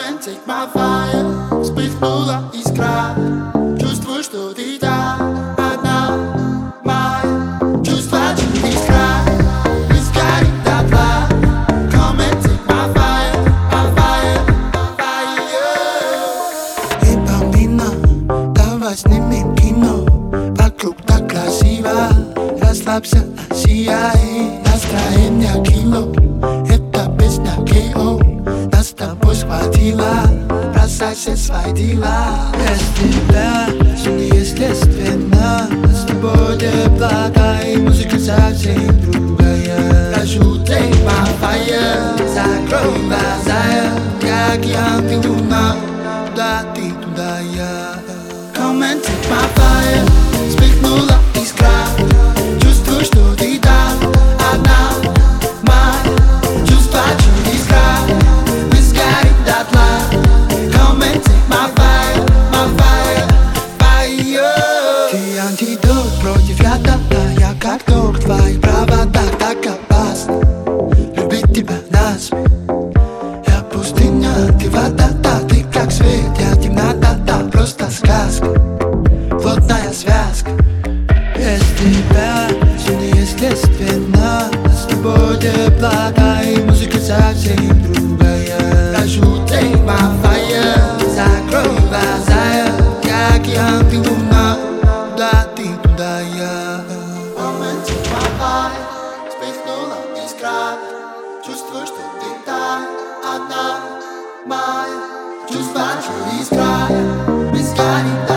and take my fire. Вспыхнула искра. Чувствую, что ты та одна моя. Чувства через край. Мы сгорим дотла. Come and take my fire, my fire, fire. Эй, Паулина, давай снимем кино. Вокруг так красиво. Расслабься, сияй. Настроение кило. Это песня K.O. Нас с тобой схватила. Бросай все свои дела. Без тебя все неестественно. С тобой теплота и музыка совсем другая. Прошу, take my fire. Закрой глаза, я океан, ты луна. Туда ты, туда я. Come and take my fire. Вспыхнула искра. Чувствую, что ты та одна моя. Чувства через край. Мы сгорим дотла. Come and take my fire, my fire, fire. Ты антидот против яда, а я как ток в твоих проводах. Так опасно любить тебя насмех. Я пустыня, ты вода, да, ты как свет, я темнота, да, просто сказка. Плотная связка. Без тебя все неестественно. С тобой теплота и музыка совсем другая. Прошу, take my fire. Закрой глаза, я океан, ты луна. Туда ты, туда я. Come and take my fire. Вспыхнула искра. Чувствую, что ты та одна моя. Чувства через край. Мы сгорим